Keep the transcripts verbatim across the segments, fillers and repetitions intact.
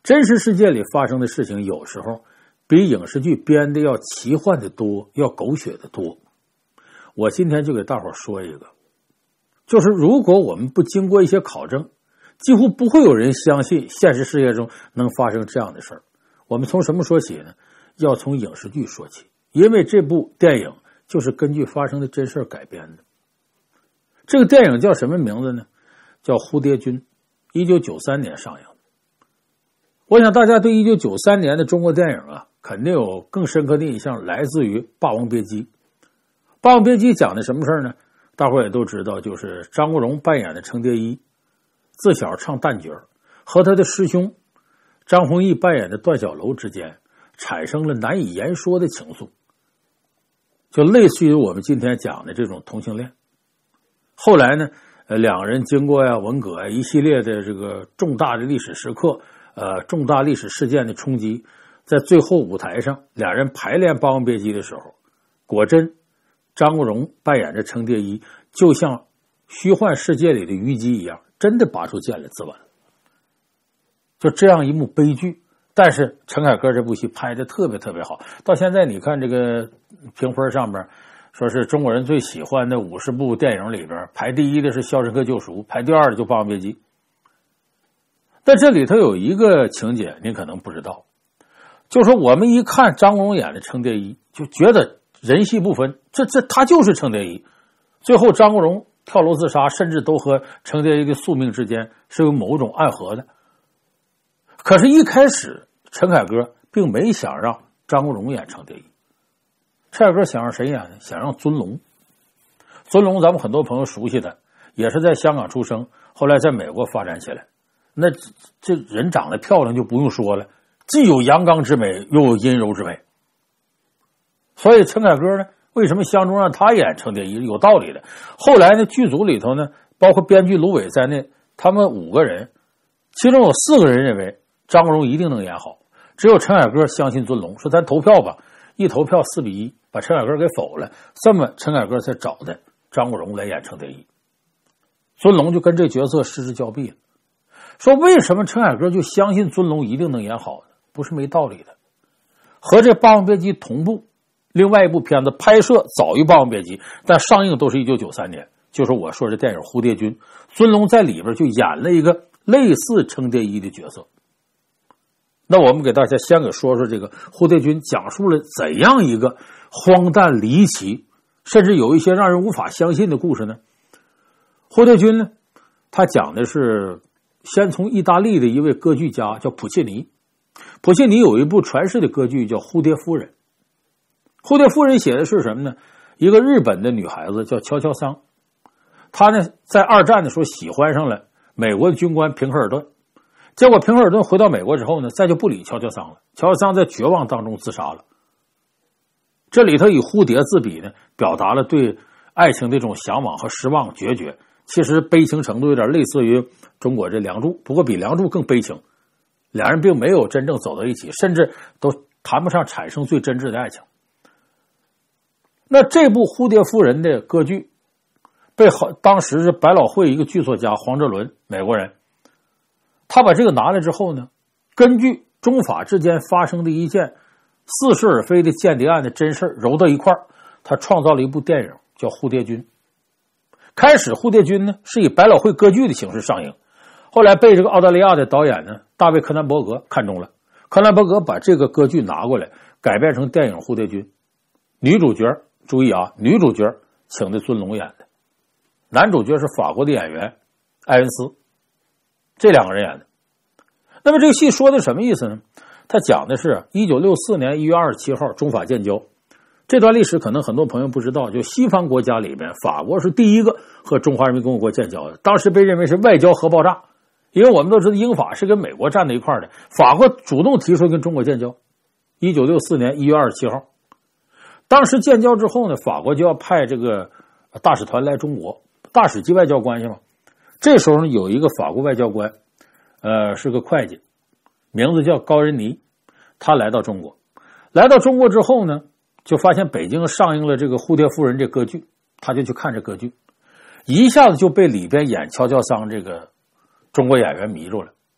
真实世界里发生的事情有时候比影视剧编的要奇幻的多，要狗血的多。我今天就给大伙说一个，就是如果我们不经过一些考证，几乎不会有人相信现实世界中能发生这样的事儿。我们从什么说起呢？要从影视剧说起，因为这部电影就是根据发生的真事改编的。这个电影叫什么名字呢？叫《蝴蝶君》，一九九三年上映。我想大家对一九九三年的中国电影啊，肯定有更深刻的印象，来自于《霸王别姬》。《霸王别姬》讲的什么事儿呢？大伙也都知道，就是张国荣扮演的程蝶衣，自小唱旦角，和他的师兄张丰毅扮演的段小楼之间产生了难以言说的情愫，就类似于我们今天讲的这种同性恋。后来呢，呃，两个人经过呀文革呀一系列的这个重大的历史时刻，呃，重大历史事件的冲击，在最后舞台上，两人排练《霸王别姬》的时候，果真张国荣扮演着程蝶衣，就像虚幻世界里的虞姬一样，真的拔出剑来自刎。就这样一幕悲剧，但是陈凯歌这部戏拍的特别特别好。到现在你看这个评分上面，说是中国人最喜欢的五十部电影里边，排第一的是《肖申克救赎》，排第二的就《霸王别姬》。但这里头有一个情节您可能不知道，就是说我们一看张国荣演的程蝶衣，就觉得人戏不分，这这他就是程蝶衣。最后张国荣跳楼自杀，甚至都和程蝶衣的宿命之间是有某种暗合的。可是一开始陈凯歌并没想让张国荣演程蝶衣，陈凯歌想让谁演呢？想让尊龙。尊龙咱们很多朋友熟悉的，也是在香港出生，后来在美国发展起来。那这人长得漂亮就不用说了，既有阳刚之美，又有阴柔之美。所以陈凯歌呢，为什么相中让他演程蝶衣？有道理的。后来呢，剧组里头呢，包括编剧芦苇在内，他们五个人，其中有四个人认为张国荣一定能演好，只有陈凯歌相信尊龙，说咱投票吧。一投票四比一，把陈凯歌给否了。这么陈凯歌才找的张国荣来演程蝶衣，尊龙就跟这角色失之交臂了。说为什么陈凯歌就相信尊龙一定能演好呢？不是没道理的。和这《霸王别姬》同步，另外一部片子拍摄早于《霸王别姬》，但上映都是一九九三年，就是我说这电影《蝴蝶君》，尊龙在里边就演了一个类似程蝶衣的角色。那我们给大家先给说说这个《蝴蝶君》讲述了怎样一个荒诞离奇，甚至有一些让人无法相信的故事呢？《蝴蝶君》呢，他讲的是先从意大利的一位歌剧家叫普契尼，普契尼有一部传世的歌剧叫《蝴蝶夫人》。蝴蝶夫人写的是什么呢？一个日本的女孩子叫乔乔桑，她呢在二战的时候喜欢上了美国的军官平赫尔顿，结果平赫尔顿回到美国之后呢，再就不理乔乔桑了，乔乔桑在绝望当中自杀了。这里头以蝴蝶自比呢，表达了对爱情的这种向往和失望决绝，其实悲情程度有点类似于中国这梁祝，不过比梁祝更悲情。两人并没有真正走到一起，甚至都谈不上产生最真挚的爱情。那这部《蝴蝶夫人》的歌剧被当时是百老汇一个剧作家黄哲伦，美国人，他把这个拿来之后呢，根据中法之间发生的一件似是而非的间谍案的真事揉到一块儿，他创造了一部电影叫《蝴蝶君》。开始《蝴蝶君》呢是以百老汇歌剧的形式上映，后来被这个澳大利亚的导演呢大卫柯南伯格看中了，柯南伯格把这个歌剧拿过来改编成电影《蝴蝶君》。女主角注意啊，女主角请的尊龙演的，男主角是法国的演员艾恩斯，这两个人演的。那么这个戏说的什么意思呢？他讲的是一九六四年一月二十七号中法建交。这段历史可能很多朋友不知道，就西方国家里面，法国是第一个和中华人民共和国建交的，当时被认为是外交核爆炸，因为我们都知道英法是跟美国站在一块的，法国主动提出跟中国建交。一九六四年一月二十七号，当时建交之后呢，法国就要派这个大使团来中国，大使级外交关系嘛。这时候呢，有一个法国外交官，呃，是个会计，名字叫高仁尼，他来到中国，来到中国之后呢，就发现北京上映了这个《蝴蝶夫人》这歌剧，他就去看这歌剧，一下子就被里边演乔乔桑这个中国演员迷住了。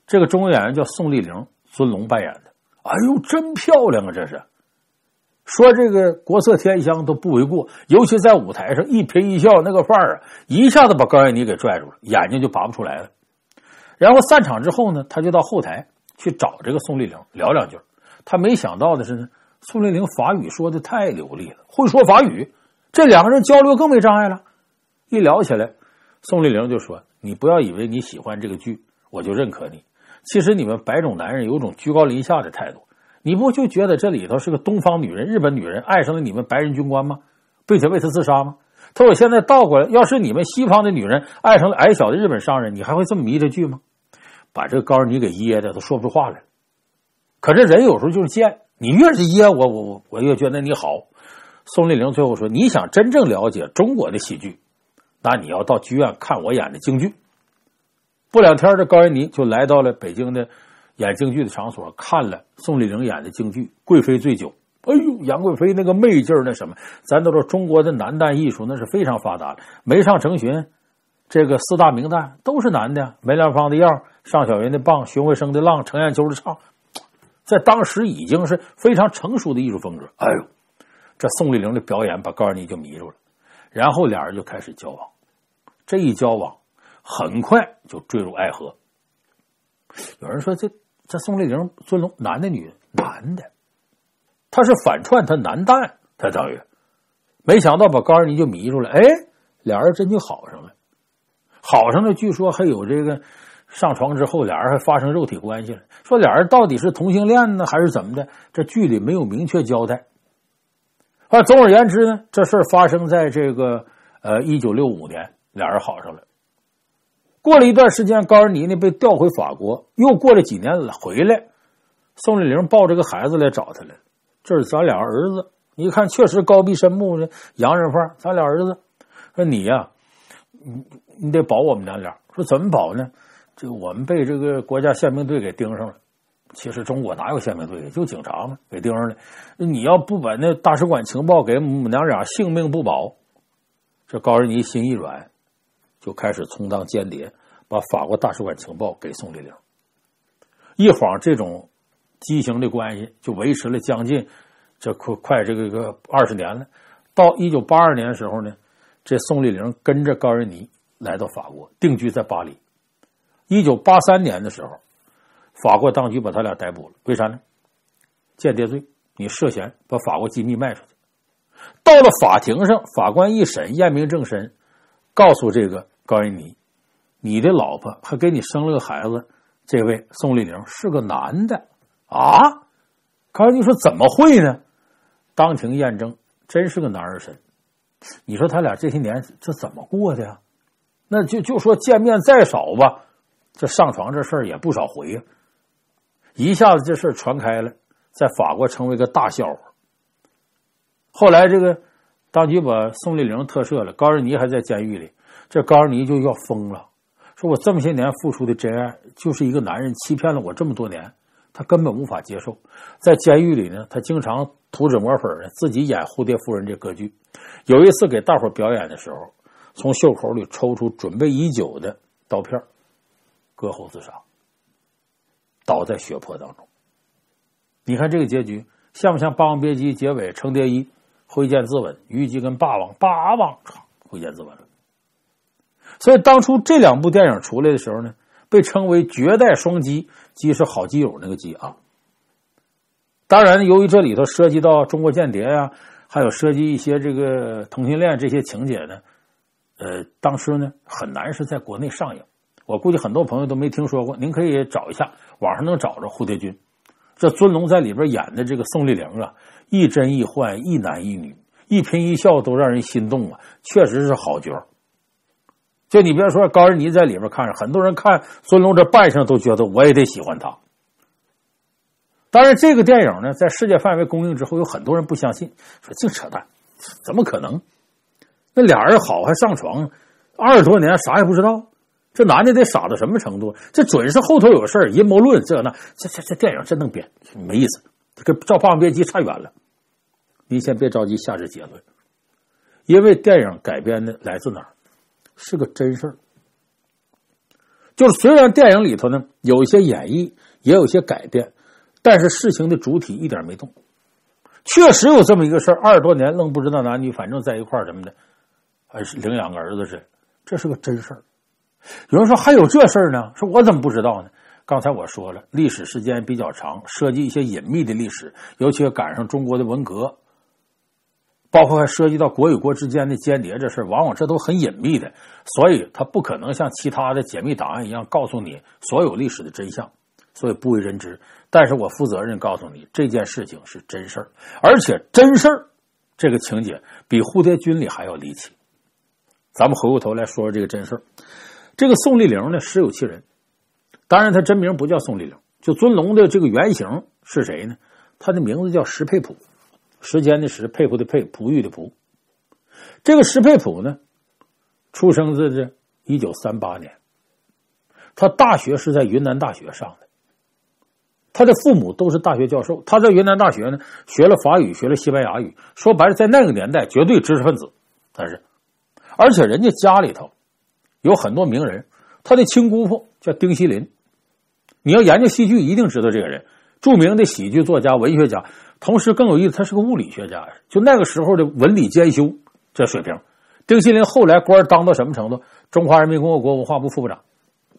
这个中国演员叫宋丽玲，尊龙扮演的。哎呦，真漂亮啊！这是说这个国色天香都不为过，尤其在舞台上一颦一笑那个范儿啊，一下子把高彦妮给拽住了，眼睛就拔不出来了。然后散场之后呢，他就到后台去找这个宋丽玲聊两句。他没想到的是呢，宋丽玲法语说的太流利了，会说法语，这两个人交流更没障碍了。一聊起来，宋丽玲就说：“你不要以为你喜欢这个剧，我就认可你。其实你们白种男人有种居高临下的态度。你不就觉得这里头是个东方女人、日本女人爱上了你们白人军官吗？并且为他自杀吗？他说我现在倒过来，要是你们西方的女人爱上了矮小的日本商人，你还会这么迷这剧吗？”把这个高尔尼给噎的都说不出话来。可这人有时候就是贱，你越是噎我，我我我越觉得你好。宋丽玲最后说：“你想真正了解中国的喜剧，那你要到剧院看我演的京剧。”不两天，这高彦妮就来到了北京的演京剧的场所，看了宋丽玲演的京剧《贵妃醉酒》。哎呦，杨贵妃那个媚劲儿，那什么，咱都知道中国的男旦艺术那是非常发达的。梅上成群，这个四大名旦都是男的，梅兰芳的样，尚小云的棒，荀慧生的浪，程砚秋的唱，在当时已经是非常成熟的艺术风格。哎呦，这宋丽玲的表演把高彦妮就迷住了，然后俩人就开始交往。这一交往，很快就坠入爱河。有人说这这宋丽玲尊龙男的女的？男的，他是反串，他男旦，他等于没想到把高彦妮就迷住了。哎，俩人真就好上了，好上了，据说还有这个上床之后俩人还发生肉体关系了。说俩人到底是同性恋呢还是怎么的，这剧里没有明确交代。啊，总而言之呢，这事儿发生在这个呃一九六五年，俩人好上了。过了一段时间，高尔尼呢被调回法国，又过了几年了回来，宋丽玲抱着个孩子来找他来了。这是咱俩儿子，你看确实高鼻深目的洋人范儿，咱俩儿子。说你呀、啊，你你得保我们娘俩。说怎么保呢？这个我们被这个国家宪兵队给盯上了。其实中国哪有宪兵队，就警察嘛，给盯上了。你要不把那大使馆情报给我们娘俩，性命不保。这高尔尼心一软，就开始充当间谍，把法国大使馆情报给宋丽玲。一晃这种畸形的关系就维持了将近这快快这个个二十年了。到一九八二年的时候呢，这宋丽玲跟着高尔尼来到法国，定居在巴黎。一九八三年的时候，法国当局把他俩逮捕了，为啥呢？间谍罪，你涉嫌把法国机密卖出去。到了法庭上，法官一审，验明正身，告诉这个高彦妮，你的老婆还给你生了个孩子，这位宋丽玲是个男的啊！高彦妮说怎么会呢？当庭验证，真是个男儿身。你说他俩这些年这怎么过的呀？那就就说见面再少吧，这上床这事儿也不少回呀、啊。一下子这事儿传开了，在法国成为个大笑话。后来这个当局把宋丽玲特赦了，高尔尼还在监狱里，这高尔尼就要疯了，说我这么些年付出的真爱，就是一个男人欺骗了我这么多年，他根本无法接受。在监狱里呢，他经常涂脂抹粉的自己演蝴蝶夫人这歌剧。有一次给大伙表演的时候，从袖口里抽出准备已久的刀片，割喉自杀，倒在血泊当中。你看这个结局像不像《霸王别姬》结尾程蝶衣挥剑自刎，虞姬跟霸王霸王挥剑自刎了。所以当初这两部电影出来的时候呢，被称为绝代双击，击是好基友那个击啊。当然由于这里头涉及到中国间谍呀、啊，还有涉及一些这个同性恋这些情节呢，呃，当时呢很难是在国内上映。我估计很多朋友都没听说过，您可以找一下，网上能找着蝴蝶君。这尊龙在里边演的这个宋丽玲啊，亦真亦幻，一男一女，一颦一笑都让人心动啊，确实是好角。就你别说高尔尼在里边看着，很多人看尊龙这扮相都觉得我也得喜欢他。当然这个电影呢在世界范围公映之后，有很多人不相信，说净扯淡，怎么可能？那俩人好还上床，二十多年啥也不知道，这男的得傻到什么程度？这准是后头有事儿，阴谋论这那，这这这电影真能编，没意思，跟照《霸王别姬》差远了。您先别着急下这结论，因为电影改编的来自哪儿？是个真事儿。 就是虽然电影里头呢有一些演绎，也有一些改变，但是事情的主体一点没动。确实有这么一个事儿，二十多年愣不知道男女，反正在一块儿什么的，还是领养个儿子是，这是个真事儿。有人说还有这事儿呢，说我怎么不知道呢？刚才我说了，历史时间比较长，涉及一些隐秘的历史，尤其赶上中国的文革，包括还涉及到国与国之间的间谍这事儿，往往这都很隐秘的，所以他不可能像其他的解密档案一样告诉你所有历史的真相，所以不为人知。但是我负责任告诉你，这件事情是真事儿，而且真事儿这个情节比蝴蝶君里还要离奇。咱们回过头来说说这个真事儿。这个宋丽玲呢，实有其人，当然他真名不叫宋丽玲，就尊龙的这个原型是谁呢？他的名字叫石佩普，时间的时，佩服的佩，璞玉的璞。这个石佩普呢，出生自这一九三八年，他大学是在云南大学上的，他的父母都是大学教授，他在云南大学呢学了法语，学了西班牙语，说白了在那个年代绝对知识分子。但是而且人家家里头有很多名人，他的亲姑父叫丁锡林，你要研究戏剧一定知道这个人，著名的喜剧作家、文学家，同时更有意思，他是个物理学家，就那个时候的文理兼修这水平。丁锡林后来官当到什么程度？中华人民共和国文化部副部长。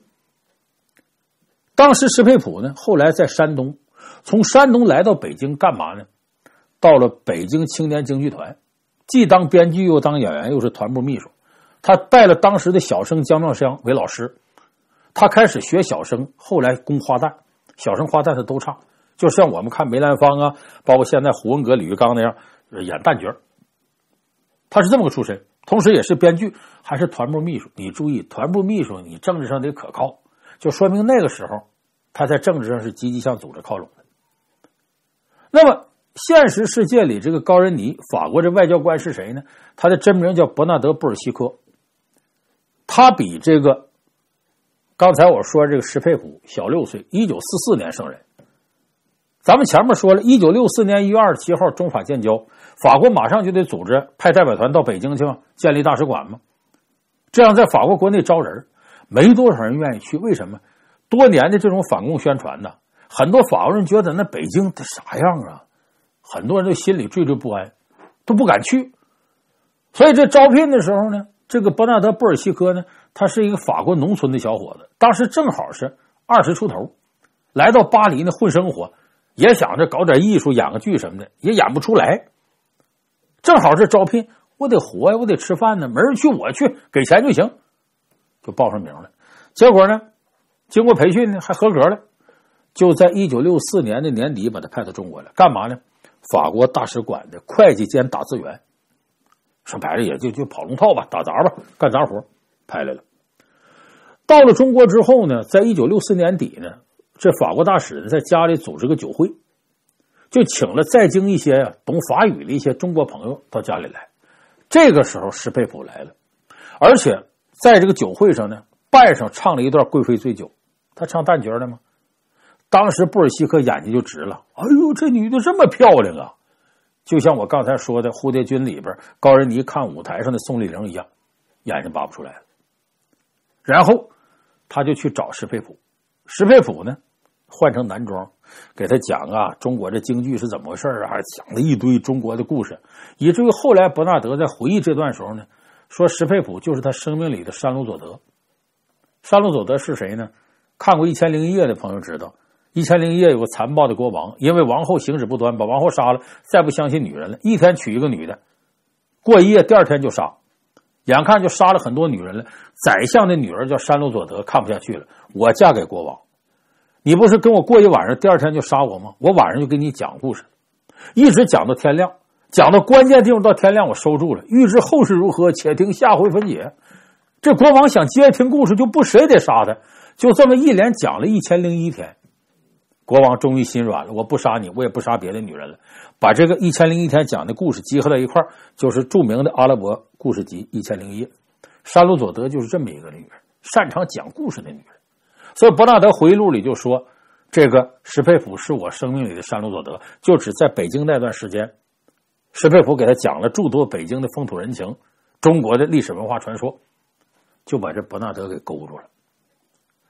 当时石佩普呢，后来在山东，从山东来到北京干嘛呢？到了北京青年京剧团，既当编剧又当演员，又是团部秘书。他拜了当时的小生姜妙香为老师，他开始学小生，后来攻花旦，小生花旦他都唱，就像我们看梅兰芳啊，包括现在胡文阁、李玉刚那样演旦角。他是这么个出身，同时也是编剧，还是团部秘书。你注意，团部秘书你政治上得可靠，就说明那个时候他在政治上是积极向组织靠拢的。那么现实世界里这个高仁尼，法国这外交官是谁呢？他的真名叫伯纳德·布尔西科，他比这个刚才我说这个石佩普小六岁，一九四四年生人。咱们前面说了，一九六四年一月二十七号中法建交，法国马上就得组织派代表团到北京去嘛，建立大使馆嘛，这样在法国国内招人，没多少人愿意去。为什么？多年的这种反共宣传呢，很多法国人觉得那北京这啥样啊，很多人都心里惴惴不安，都不敢去。所以这招聘的时候呢，这个伯纳德·布尔西科呢，他是一个法国农村的小伙子，当时正好是二十出头，来到巴黎呢混生活，也想着搞点艺术，演个剧什么的，也演不出来。正好是招聘，我得活呀，我得吃饭呢，没人去我去，给钱就行，就报上名了。结果呢，经过培训呢，还合格了，就在一九六四年的年底把他派到中国来，干嘛呢？法国大使馆的会计兼打字员，说白了也就就跑龙套吧，打杂吧，干杂活，派来了。到了中国之后呢，在一九六四年底呢，这法国大使呢在家里组织个酒会，就请了在京一些啊懂法语的一些中国朋友到家里来。这个时候石佩普来了，而且在这个酒会上呢，扮上唱了一段《贵妃醉酒》，他唱旦角的吗？当时布尔西科眼睛就直了，哎呦，这女的这么漂亮啊，就像我刚才说的《蝴蝶君》里边高仁尼看舞台上的宋丽玲一样，眼睛拔不出来了。然后他就去找石佩普，石佩普呢换成男装，给他讲啊中国这京剧是怎么回事啊，讲了一堆中国的故事，以至于后来伯纳德在回忆这段时候呢，说石佩普就是他生命里的山鲁佐德。山鲁佐德是谁呢？看过《一千零一夜》的朋友知道，《一千零一夜》有个残暴的国王，因为王后行止不端，把王后杀了，再不相信女人了，一天娶一个女的，过一夜第二天就杀，眼看就杀了很多女人了。宰相的女儿叫山鲁佐德，看不下去了，我嫁给国王，你不是跟我过一晚上，第二天就杀我吗？我晚上就给你讲故事，一直讲到天亮，讲到关键地方到天亮我收住了，欲知后事如何，且听下回分解。这国王想接着听故事，就不谁得杀他，就这么一连讲了一千零一天。国王终于心软了，我不杀你，我也不杀别的女人了，把这个一千零一天讲的故事集合在一块儿，就是著名的阿拉伯故事集《一千零一夜》。山鲁佐德就是这么一个女人，擅长讲故事的女人。所以伯纳德回忆录里就说，这个石佩普是我生命里的山鲁佐德，就只在北京那段时间，石佩普给他讲了诸多北京的风土人情，中国的历史文化传说，就把这伯纳德给勾住了。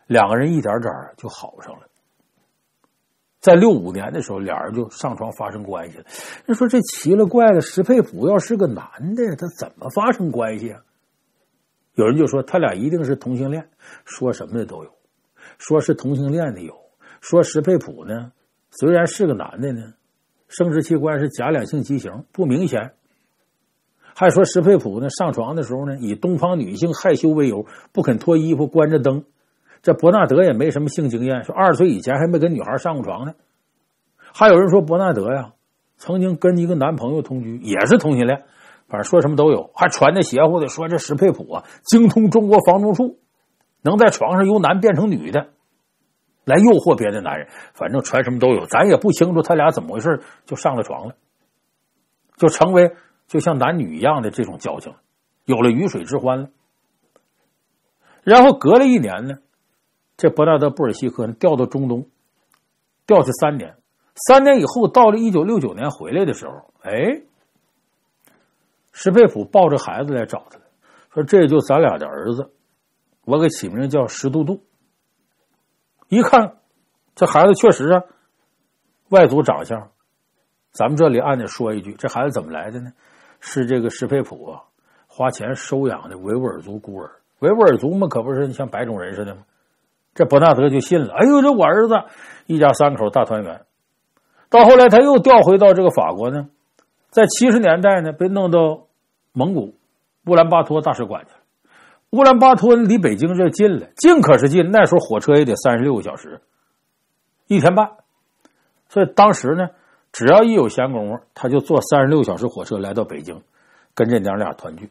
两个人一点点就好上了。在六五年的时候，俩人就上床发生关系了。人说这奇了怪了，石佩普要是个男的，他怎么发生关系啊？有人就说他俩一定是同性恋，说什么的都有，说是同性恋的有，说石佩普呢虽然是个男的呢，生殖器官是假两性畸形，不明显。还说石佩普呢上床的时候呢，以东方女性害羞为由，不肯脱衣服，关着灯。这伯纳德也没什么性经验，说二十岁以前还没跟女孩上过床呢。还有人说伯纳德呀，曾经跟一个男朋友同居，也是同性恋，反正说什么都有。还传的邪乎的说这石佩普啊，精通中国房中术，能在床上由男变成女的，来诱惑别的男人。反正传什么都有，咱也不清楚他俩怎么回事，就上了床了，就成为就像男女一样的这种交情，有了鱼水之欢了。然后隔了一年呢，这伯纳德·布尔西科呢调到中东，调去三年。三年以后，到了一九六九年回来的时候，哎，石佩普抱着孩子来找他了，说这就咱俩的儿子，我给起名叫石杜杜。一看这孩子确实啊，外族长相。咱们这里按着说一句，这孩子怎么来的呢？是这个石佩普啊花钱收养的维吾尔族孤儿。维吾尔族嘛，可不是像白种人似的吗？这伯纳德就信了，哎呦，这我儿子，一家三口大团圆。到后来他又调回到这个法国呢，在七十年代呢被弄到蒙古乌兰巴托大使馆去了。乌兰巴托离北京这近了，近可是近，那时候火车也得三十六个小时，一天半。所以当时呢，只要一有闲工夫，他就坐三十六小时火车来到北京，跟这娘俩团聚。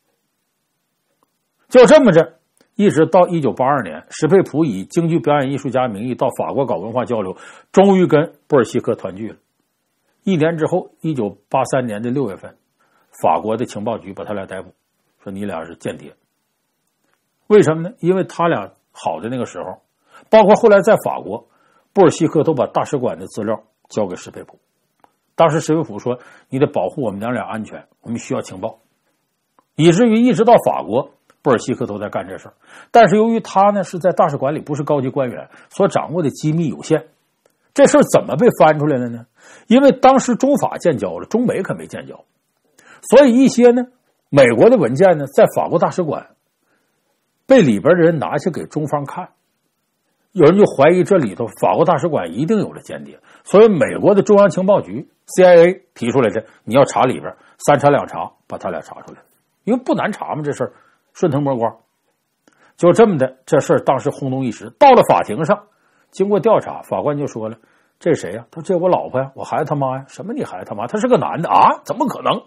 就这么着，一直到一九八二年，石佩普以京剧表演艺术家名义到法国搞文化交流，终于跟布尔西科团聚了。一年之后，一九八三年的六月份，法国的情报局把他俩逮捕，说你俩是间谍。为什么呢？因为他俩好的那个时候，包括后来在法国，布尔西科都把大使馆的资料交给石佩普。当时石佩普说，你得保护我们娘俩安全，我们需要情报。以至于一直到法国，布尔西科都在干这事儿。但是由于他呢是在大使馆里，不是高级官员，所掌握的机密有限。这事儿怎么被翻出来了呢？因为当时中法建交了，中美可没建交，所以一些呢美国的文件呢在法国大使馆被里边的人拿去给中方看，有人就怀疑这里头法国大使馆一定有了间谍，所以美国的中央情报局 C I A 提出来的，你要查里边，三查两查把他俩查出来，因为不难查嘛，这事儿顺藤摸瓜。就这么的，这事儿当时轰动一时，到了法庭上，经过调查，法官就说了，这谁呀？他说这我老婆呀，我孩子他妈呀。什么你孩子他妈？他是个男的啊？怎么可能？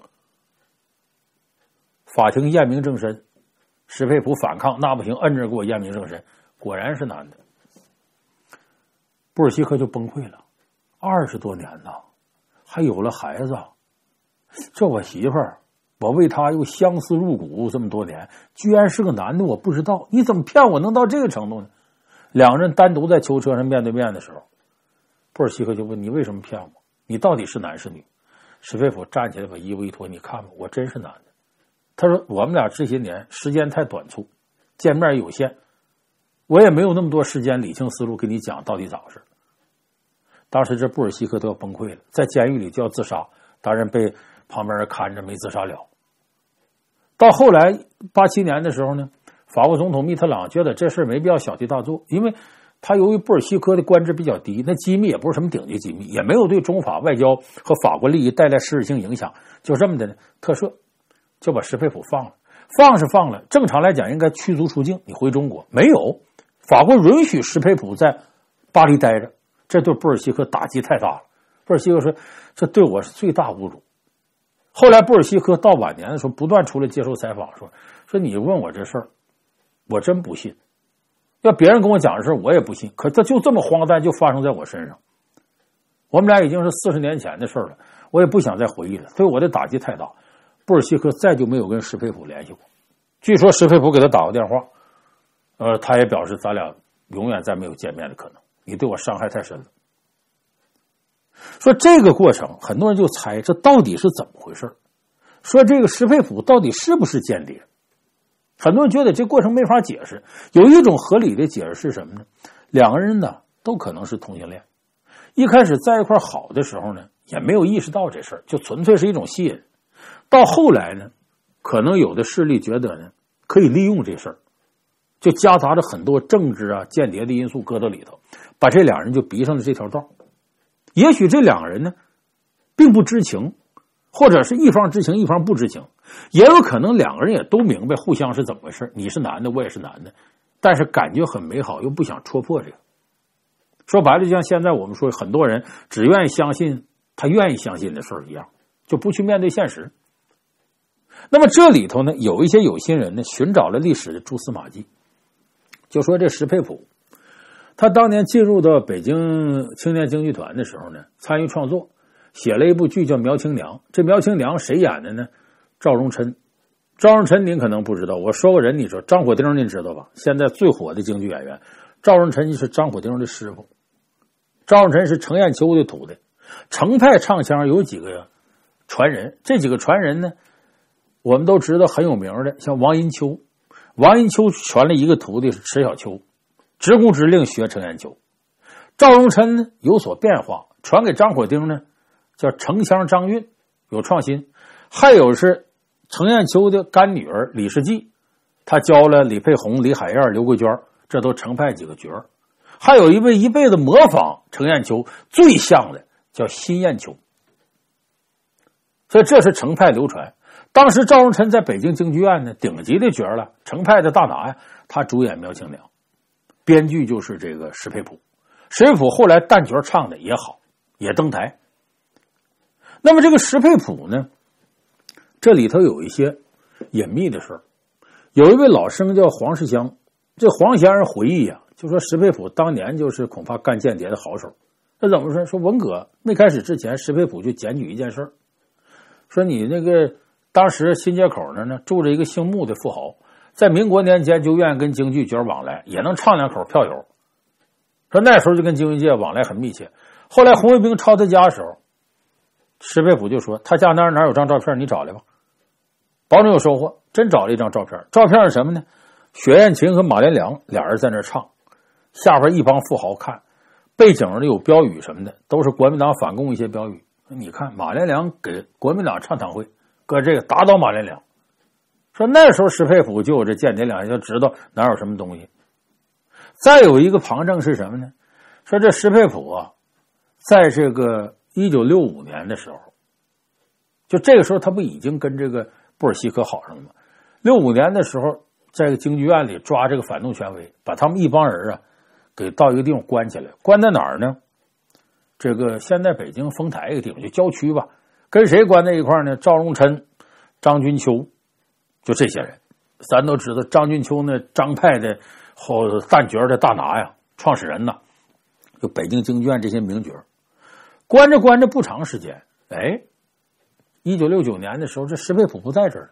法庭验明正身，石佩普反抗，那不行，摁着给我验明正身，果然是男的。布尔西科就崩溃了，二十多年呐，还有了孩子，这我媳妇儿，我为她又相思入骨这么多年，居然是个男的，我不知道，你怎么骗我能到这个程度呢？两个人单独在囚车上面对面的时候，布尔西科就问，你为什么骗我？你到底是男是女？史佩普站起来把衣服一脱，你看吧，我真是男的。他说我们俩这些年时间太短促，见面有限，我也没有那么多时间理清思路跟你讲到底咋回事。当时这布尔西科都要崩溃了，在监狱里就要自杀，当然被旁边人看着没自杀了。到后来八七年的时候呢，法国总统密特朗觉得这事没必要小题大做，因为他由于布尔西科的官职比较低，那机密也不是什么顶级机密，也没有对中法外交和法国利益带来实质性影响，就这么的呢特赦，就把石佩普放了。放是放了，正常来讲应该驱逐出境，你回中国，没有，法国允许石佩普在巴黎待着，这对布尔西科打击太大了。布尔西科说，这对我是最大侮辱。后来布尔西科到晚年的时候不断出来接受采访，说说你问我这事儿，我真不信，要别人跟我讲这事儿我也不信，可他就这么荒诞就发生在我身上。我们俩已经是四十年前的事了，我也不想再回忆了，对我的打击太大。布尔西科再就没有跟石佩普联系过，据说石佩普给他打过电话，呃，他也表示咱俩永远再没有见面的可能，你对我伤害太深了。说这个过程很多人就猜这到底是怎么回事，说这个石佩普到底是不是间谍。 很多人觉得这过程没法解释，有一种合理的解释是什么呢？两个人呢都可能是同性恋，一开始在一块好的时候呢，也没有意识到这事儿，就纯粹是一种吸引。到后来呢，可能有的势力觉得呢，可以利用这事儿，就夹杂着很多政治啊、间谍的因素搁到里头，把这两人就逼上了这条道。也许这两个人呢，并不知情，或者是一方知情，一方不知情，也有可能两个人也都明白互相是怎么回事，你是男的，我也是男的，但是感觉很美好，又不想戳破这个。说白了，就像现在我们说，很多人只愿意相信他愿意相信的事儿一样，就不去面对现实。那么这里头呢，有一些有心人呢，寻找了历史的蛛丝马迹，就说这石佩普，他当年进入到北京青年京剧团的时候呢，参与创作，写了一部剧叫《苗青娘》。这苗青娘谁演的呢？赵荣琛。赵荣琛您可能不知道，我说个人，你说张火丁您知道吧？现在最火的京剧演员，赵荣琛是张火丁的师傅。赵荣琛是程砚秋的徒弟。程派唱腔有几个传人，这几个传人呢，我们都知道很有名的，像王银秋。王银秋传了一个徒弟是迟小秋，直呼直令学程砚秋。赵荣琛呢有所变化，传给张火丁呢叫程香张韵，有创新。还有是程砚秋的干女儿李世济，他教了李佩红、李海燕、刘桂娟，这都程派几个角儿。还有一位一辈子模仿程砚秋最像的叫辛砚秋，所以这是程派流传。当时赵荣琛在北京京剧院呢顶级的角了，程派的大拿呀，他主演苗青娘，编剧就是这个石佩普。石佩普后来旦角唱的也好，也登台。那么这个石佩普呢，这里头有一些隐秘的事儿。有一位老生叫黄世香，这黄先生回忆啊，就说石佩普当年就是恐怕干间谍的好手。那怎么说？说文革没开始之前，石佩普就检举一件事儿，说你那个当时新街口那呢住着一个姓穆的富豪，在民国年间就愿意跟京剧角往来，也能唱两口票友。说那时候就跟京剧界往来很密切。后来红卫兵抄他家的时候，石佩普就说他家那儿哪有张照片，你找来吧，保证有收获。真找了一张照片，照片是什么呢？雪艳琴和马连良俩人在那唱，下边一帮富豪看，背景里有标语什么的，都是国民党反共一些标语。你看马连良给国民党唱堂会，搁这个打倒马连良。说那时候石佩普就有这间谍两下，就知道哪有什么东西。再有一个旁证是什么呢？说这石佩普啊，在这个一九六五年的时候，就这个时候他不已经跟这个布尔西克好上了吗？六五年的时候，在这个京剧院里抓这个反动权威，把他们一帮人啊给到一个地方关起来。关在哪儿呢？这个现在北京丰台一个地方，就郊区吧。跟谁关在一块呢？赵荣琛、张君秋，就这些人。咱都知道张君秋呢，张派的后旦角的大拿呀，创始人呐，就北京京剧院这些名角。关着关着不长时间，哎，一九六九年的时候，这石佩普不在这儿，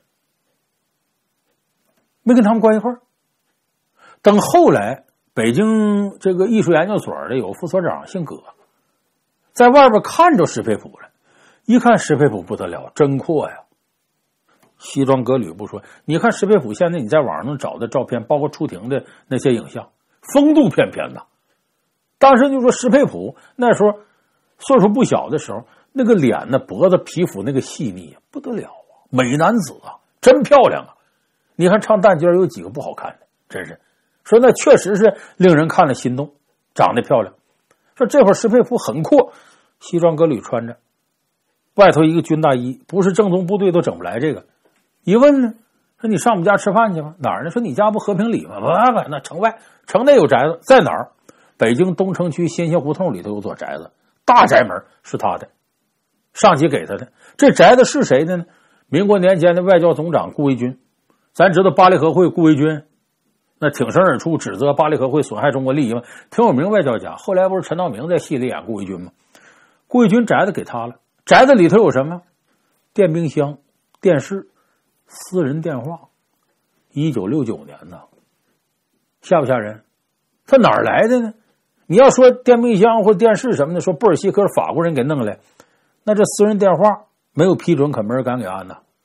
没跟他们关一块儿。等后来北京这个艺术研究所的有副所长姓葛，在外边看着石佩普了，一看石佩普不得了，真阔呀，西装革履不说，你看石佩普现在你在网上能找的照片，包括出庭的那些影像，风度翩翩的。当时就说石佩普那时候岁数不小的时候，那个脸呢，脖子皮肤那个细腻不得了啊，美男子啊，真漂亮啊！你看唱旦角有几个不好看的，真是说那确实是令人看了心动，长得漂亮。说这会儿石佩普很阔，西装革履穿着，外头一个军大衣，不是正宗部队都整不来这个。一问呢，说你上我们家吃饭去吗？哪儿呢？说你家不和平里吗？不不，那城外，城内有宅子，在哪儿？北京东城区新街胡同里头有座宅子，大宅门是他的，上级给他的。这宅子是谁的呢？民国年间的外交总长顾维钧。咱知道巴黎和会顾维钧那挺身而出指责巴黎和会损害中国利益嘛，挺有名外交家。后来不是陈道明在戏里演顾维钧吗？顾维钧宅子给他了，宅子里头有什么？电冰箱、电视、私人电话。一九六九年呢，吓不吓人？他哪儿来的呢？你要说电冰箱或电视什么的，说布尔西克是法国人给弄来，那这私人电话没有批准，可没人敢给安呐。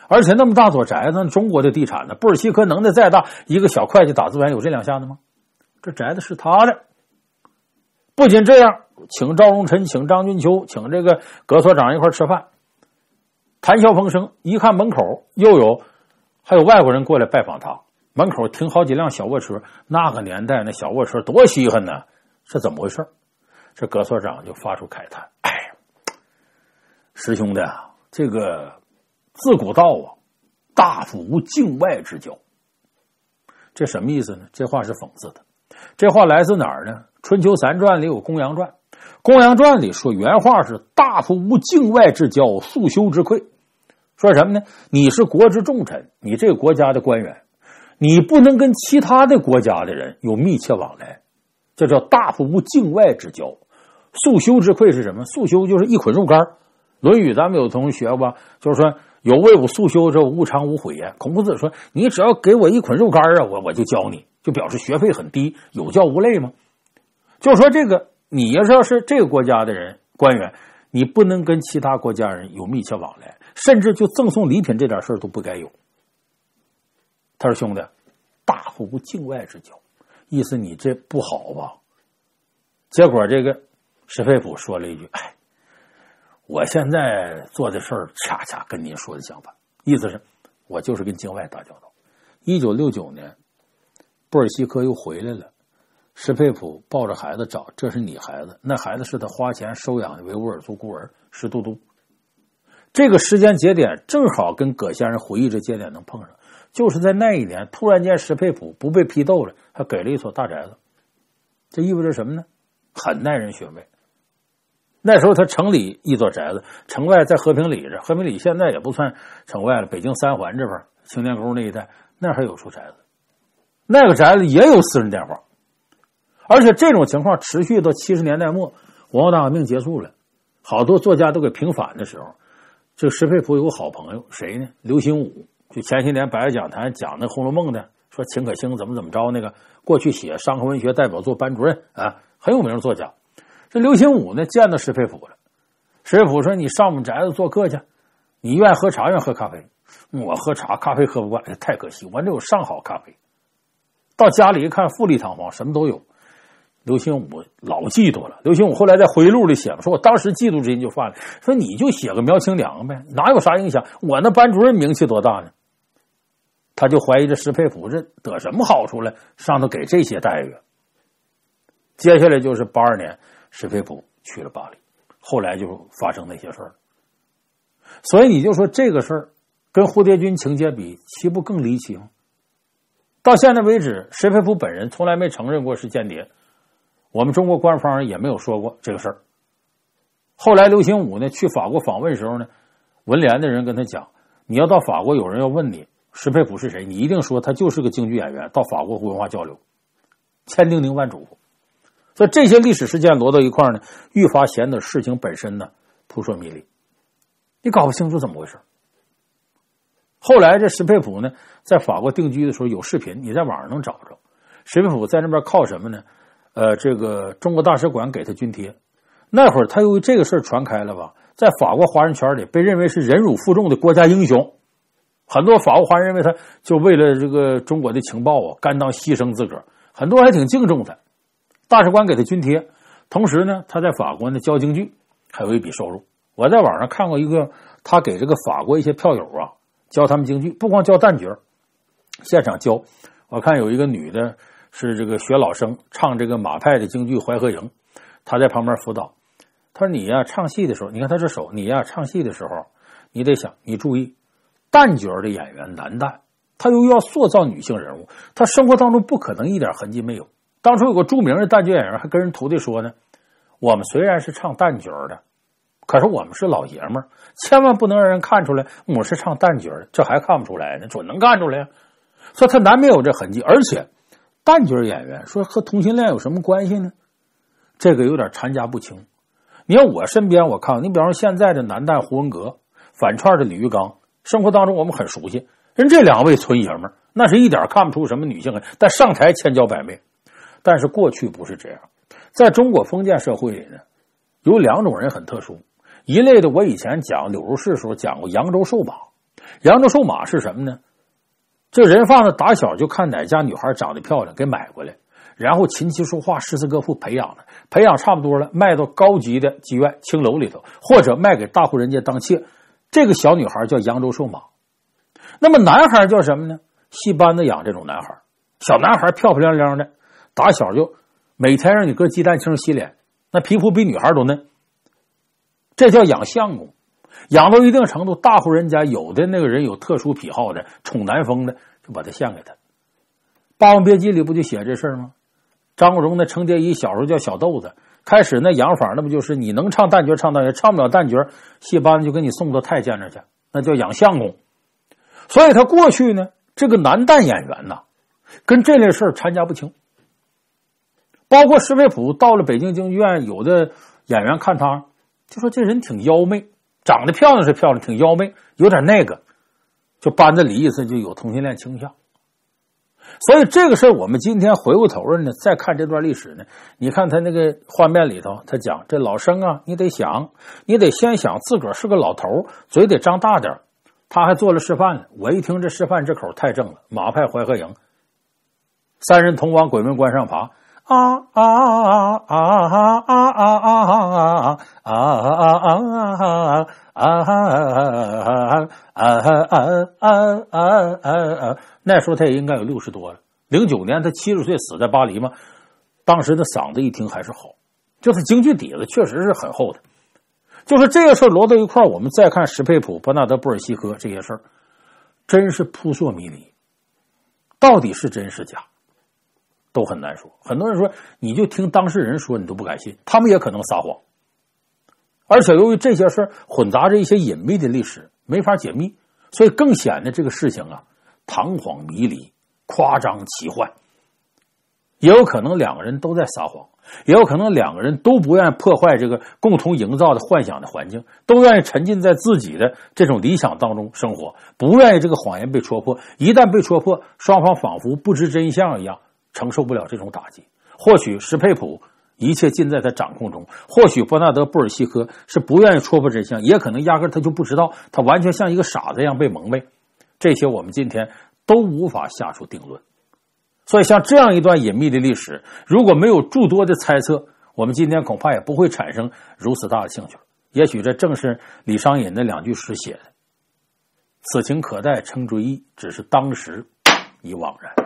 而且那么大座宅子，中国的地产呢，布尔西科能耐再大，一个小会计打字员有这两下子吗？这宅子是他的。不仅这样，请赵荣臣，请张君秋，请这个葛所长一块吃饭，谈笑风生。一看门口又有还有外国人过来拜访他，门口停好几辆小卧车，那个年代那小卧车多稀罕呢，是怎么回事？这葛所长就发出慨叹：哎，师兄弟啊，这个自古道啊，大夫无境外之交。这什么意思呢？这话是讽刺的。这话来自哪儿呢？春秋三传里有公羊传，公羊传里说原话是大夫无境外之交，素修之愧。说什么呢？你是国之重臣，你这个国家的官员，你不能跟其他的国家的人有密切往来，这叫大夫无境外之交。素修之愧是什么？素修就是一捆肉干。论语咱们有同学吧，就是说有为吾素修者，吾尝无悔焉。孔子说你只要给我一捆肉干啊，我我就教你，就表示学费很低，有教无类吗？就是说这个你要是要是这个国家的人官员，你不能跟其他国家人有密切往来，甚至就赠送礼品这点事儿都不该有。他说兄弟，大夫无境外之交，意思你这不好吧？结果这个石佩甫说了一句：哎，我现在做的事儿恰恰跟您说的相反，意思是我就是跟境外打交道。一九六九年布尔西科又回来了，石佩甫抱着孩子找，这是你孩子，那孩子是他花钱收养的维吾尔族孤儿石都督。这个时间节点正好跟葛先生回忆这节点能碰上，就是在那一年突然间石佩甫不被批斗了，他给了一所大宅子。这意味着什么呢？很耐人寻味。那时候他城里一座宅子，城外在和平里这，和平里现在也不算城外了，北京三环这边青年沟那一带，那还有处宅子，那个宅子也有私人电话。而且这种情况持续到七十年代末，文化大革命结束了，好多作家都给平反的时候，这石佩甫有个好朋友谁呢？刘心武，就前些年百家讲坛讲那《红楼梦》的，说秦可卿怎么怎么着，那个过去写商科文学代表作班主任啊，很有名的作家。这刘心武呢见到石佩甫了，石佩甫说你上我们宅子做客去，你愿意喝茶愿意喝咖啡？我喝茶咖啡喝不惯，太可惜，我这有上好咖啡。到家里一看富丽堂皇，什么都有。刘心武老嫉妒了，刘心武后来在回忆录里写说我当时嫉妒之心就犯了，说你就写个苗清良呗，哪有啥影响，我那班主任名气多大呢？他就怀疑这石佩甫这得什么好处了，上头给这些待遇。接下来就是八二年石佩甫去了巴黎，后来就发生那些事儿。所以你就说这个事儿跟蝴蝶君情节比，岂不更离奇吗？到现在为止，石佩甫本人从来没承认过是间谍，我们中国官方也没有说过这个事儿。后来刘心武呢去法国访问时候呢，文联的人跟他讲，你要到法国有人要问你石佩甫是谁，你一定说他就是个京剧演员，到法国文化交流，千叮咛万嘱咐。所以这些历史事件摞到一块呢，愈发显得事情本身呢扑朔迷离，你搞不清楚怎么回事。后来这石佩甫呢在法国定居的时候有视频，你在网上能找着。石佩甫在那边靠什么呢？呃，这个中国大使馆给他津贴。那会儿他由于这个事儿传开了吧，在法国华人圈里被认为是忍辱负重的国家英雄，很多法国华人认为他就为了这个中国的情报啊，甘当牺牲自个儿，很多人还挺敬重他。大使馆给他津贴，同时呢，他在法国呢教京剧，还有一笔收入。我在网上看过一个，他给这个法国一些票友啊教他们京剧，不光教旦角，现场教。我看有一个女的是这个学老生，唱这个马派的京剧《淮河营》，他在旁边辅导。他说你呀、啊、唱戏的时候，你看他这手，你呀、啊、唱戏的时候，你得想，你注意，旦角的演员男旦，他又要塑造女性人物，他生活当中不可能一点痕迹没有。当初有个著名的旦角演员还跟人徒弟说呢，我们虽然是唱旦角的，可是我们是老爷们儿，千万不能让人看出来我是唱旦角的，这还看不出来呢，准能看出来呀。所以他难免有这痕迹。而且旦角演员说和同性恋有什么关系呢？这个有点掺加不清。你看我身边我看，你比方说现在的男旦胡文阁，反串的李玉刚，生活当中我们很熟悉，人这两位纯爷们儿，那是一点看不出什么女性，但上台千娇百媚。但是过去不是这样，在中国封建社会里呢，有两种人很特殊。一类的我以前讲柳如是的时候讲过扬州瘦马， 扬州瘦马是什么呢？这人贩子打小就看哪家女孩长得漂亮，给买过来，然后琴棋书画诗词歌赋培养了，培养差不多了，卖到高级的妓院青楼里头，或者卖给大户人家当妾。这个小女孩叫扬州瘦马。那么男孩叫什么呢？戏班子养这种男孩，小男孩漂漂亮亮的，打小就每天让你搁鸡蛋清洗脸，那皮肤比女孩都嫩，这叫养相公。养到一定程度，大户人家有的那个人有特殊癖好的，宠男风的，就把他献给他。《霸王别姬》里不就写这事儿吗？张国荣的程蝶衣小时候叫小豆子，开始那养法那不就是你能唱旦角唱旦角，唱不了旦角，戏班子就给你送到太监那去，那叫养相公。所以他过去呢，这个男旦演员呐，跟这类事儿掺加不清。包括施佩普到了北京京剧院，有的演员看他就说这人挺妖媚，长得漂亮是漂亮，挺妖媚，有点那个，就班子里意思就有同性恋倾向。所以这个事儿我们今天回过头来呢，再看这段历史呢，你看他那个画面里头，他讲这老生啊，你得想，你得先想自个儿是个老头，嘴得张大点。他还做了示范了，我一听这示范这口太正了，马派淮河营，三人同往鬼门关上爬。啊啊啊啊啊啊啊啊啊啊啊啊啊啊！那时候他也应该有六十多了。零九年他七十岁死在巴黎嘛，当时的嗓子一听还是好，就是京剧底子确实是很厚的。就是这个事儿摞到一块儿，我们再看史佩普、伯纳德·布尔西科这些事儿，真是扑朔迷离，到底是真是假？都很难说。很多人说你就听当事人说你都不敢信，他们也可能撒谎。而且由于这些事儿混杂着一些隐秘的历史，没法解密，所以更显得这个事情啊堂皇迷离、夸张奇幻。也有可能两个人都在撒谎，也有可能两个人都不愿意破坏这个共同营造的幻想的环境，都愿意沉浸在自己的这种理想当中生活，不愿意这个谎言被戳破。一旦被戳破，双方仿佛不知真相一样，承受不了这种打击。或许史佩普一切尽在他掌控中，或许伯纳德·布尔西科是不愿意戳破真相，也可能压根他就不知道，他完全像一个傻子一样被蒙昧。这些我们今天都无法下出定论。所以像这样一段隐秘的历史，如果没有诸多的猜测，我们今天恐怕也不会产生如此大的兴趣。也许这正是李商隐那两句诗写的：此情可待成追忆，只是当时已惘然。